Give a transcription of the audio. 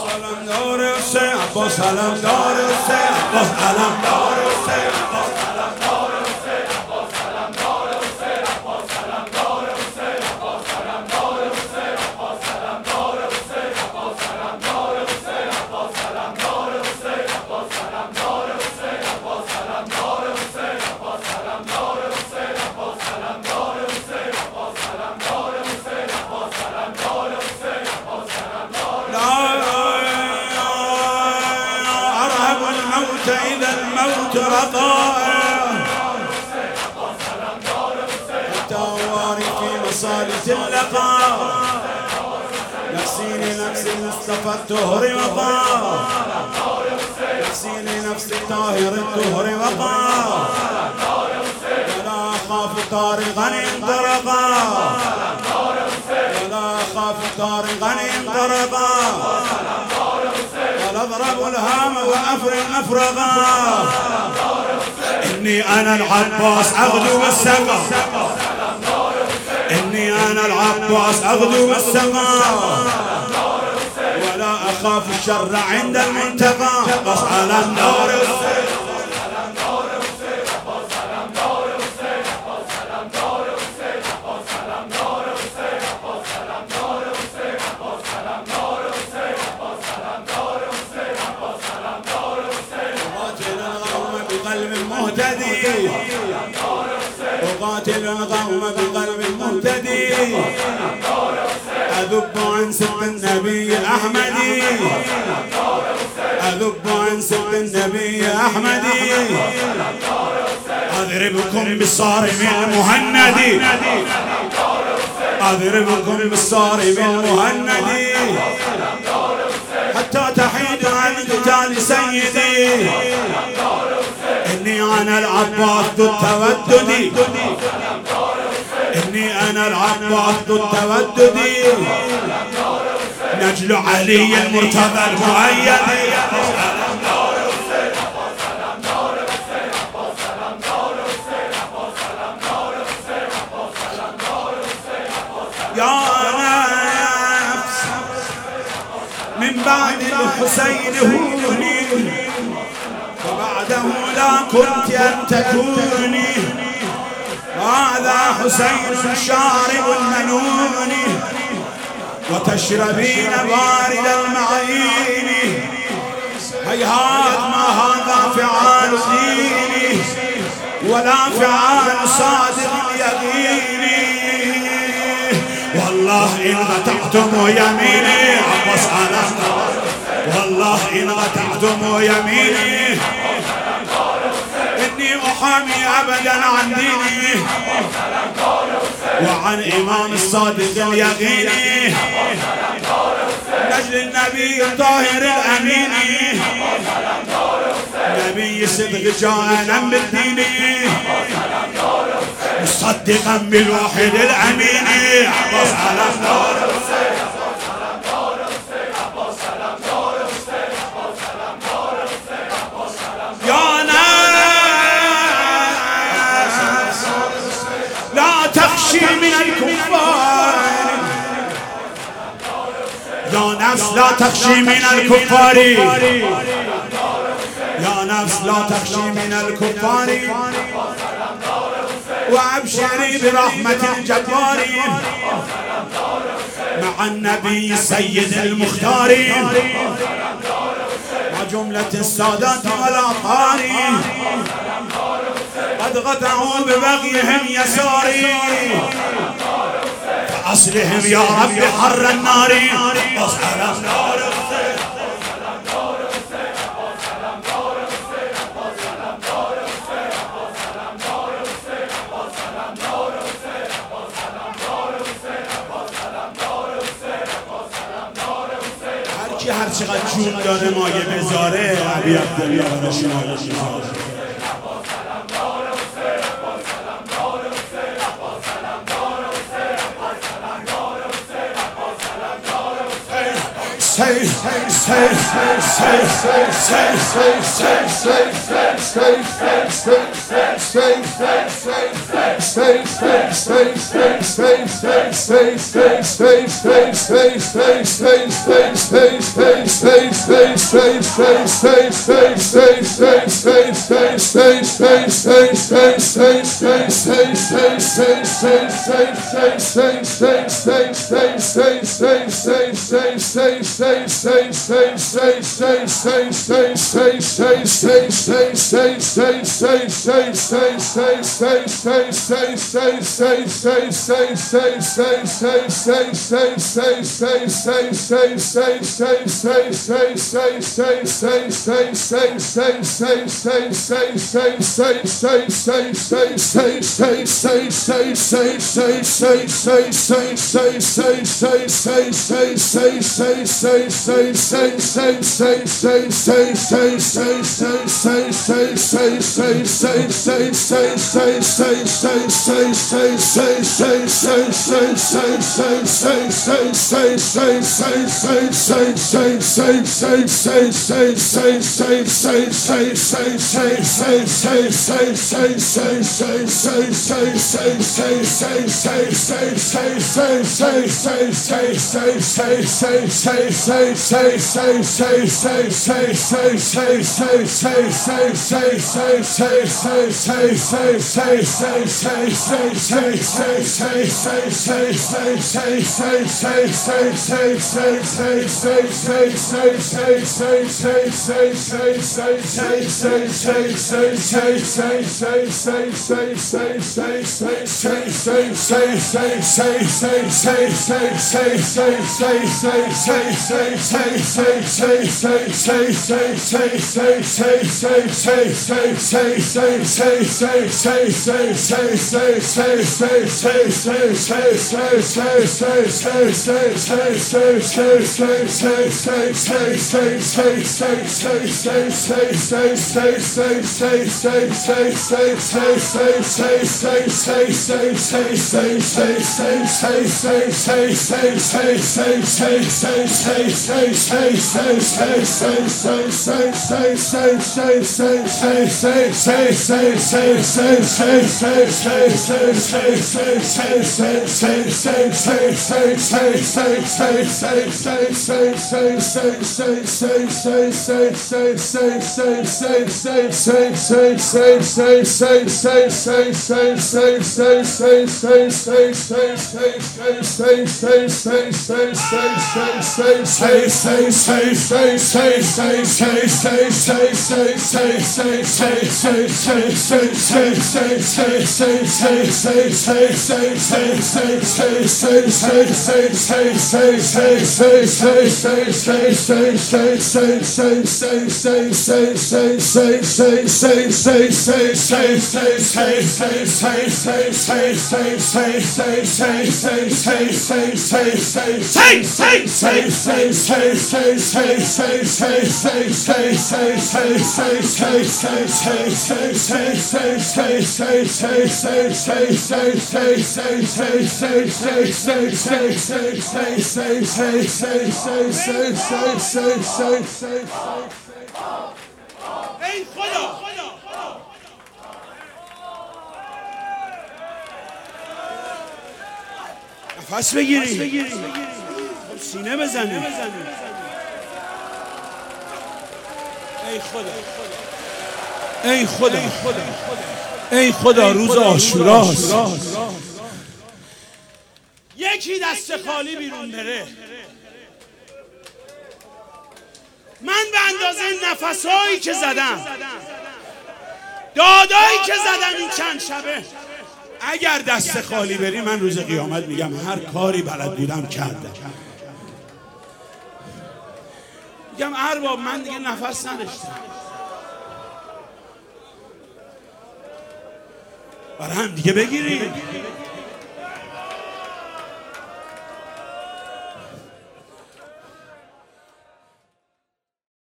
علمدار حسین عباس، علمدار حسین عباس، علمدار حسین عباس، علمدار حسین عباس، علمدار حسین عباس، علمدار حسین عباس، علمدار حسین عباس، علمدار حسین عباس، علمدار حسین عباس، علمدار حسین عباس، علمدار حسین عباس، علمدار حسین عباس، علمدار حسین عباس، علمدار حسین عباس، علمدار حسین عباس، علمدار حسین عباس، أرهب الموت إذا الموت رقائع التواري في مصالة اللقاء نفسي لنفس المصطفى الطهر وقاء نفسي لنفس الطاهر الطهر وقاء ولا أخاف طارقا انطرقا ولا أخاف طارقا انطرقا ولا أضرب الهام وأفرغ أفرغا إني أنا العباس أغدو بالسقا إني أنا العباس أغدو بالسقا ولا أخاف الشر عند المنتقى بس على النار أقاتل القوم بقلب مهتدي أذب عن سب النبي أحمدي أذب عن سب النبي أحمدي أضربكم بالصارم المهندي أضربكم بالصارم المهندي حتى تحيد عن قتال سيدي إني أنا العباس ذو التودد إني أنا العباس ذو التودد نجل علي المرتضى المؤيد يا نفس من بعد الحسين هوني وبعده لا كنت أن تكوني هذا حسين شارب المنون وتشربين بارد المعين هيهات ما هذا فعال ديني ولا فعال صادق اليقين والله إن غتعتم يميني عباس على والله إن غتعتم يميني إني أحامي أبدا عن ديني وعن إمام الصادق اليقيني نجل النبي الطاهر الأمين نبي صدق جاءنا بالدين مصدقا بالوحيد الأمين عباس على النار تخشي من الكفار يا نفس لا تخشي من الكفار يا نفس لا تخشي من الكفار وابشري برحمة الجبار مع النبي السيد المختار وجملة السادات والأطهار قد غدروا ببغيهم يساري فأصلهم يا رب حر النار أصحر النار هر چقدر جون داره مایه بذاره عبی عبدالله را شمایش say نفس بگیری سینه بزنی. ای خدا ای خدا ای خدا روز عاشوراست. یکی دست خالی بیرون بره. من به اندازه نفسایی که زدم، دادایی که زدم این چند شبه، اگر دست خالی بری من روز قیامت میگم هر کاری بلد بودم کردم. میگم ارباب من دیگه نفس نداشتم. برای هم دیگه بگیریم.